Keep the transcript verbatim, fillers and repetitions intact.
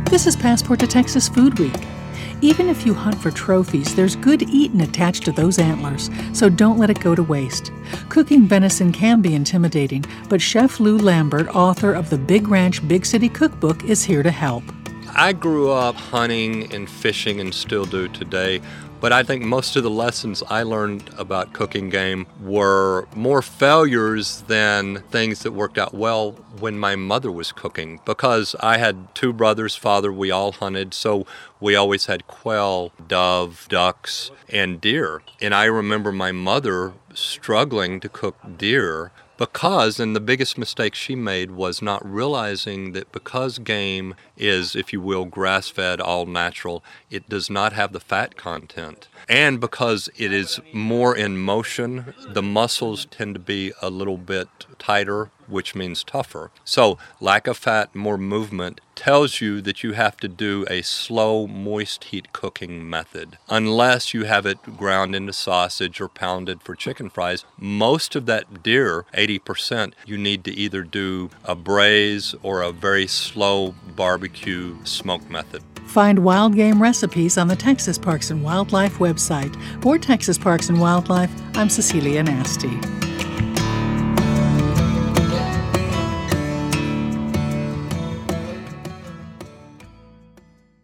This is Passport to Texas Food Week. Even if you hunt for trophies, there's good eating attached to those antlers, so don't let it go to waste. Cooking venison can be intimidating, but Chef Lou Lambert, author of the Big Ranch, Big City Cookbook, is here to help. I grew up hunting and fishing and still do today, but I think most of the lessons I learned about cooking game were more failures than things that worked out well when my mother was cooking. Because I had two brothers, father, we all hunted, so we always had quail, dove, ducks, and deer. And I remember my mother struggling to cook deer because, and the biggest mistake she made was not realizing that because game is, if you will, grass-fed, all natural, it does not have the fat content. And because it is more in motion, the muscles tend to be a little bit tighter, which means tougher. So lack of fat, more movement, tells you that you have to do a slow, moist heat cooking method. Unless you have it ground into sausage or pounded for chicken fries, most of that deer, eighty percent, you need to either do a braise or a very slow barbecue smoke method. Find wild game recipes on the Texas Parks and Wildlife website. For Texas Parks and Wildlife, I'm Cecilia Nasty.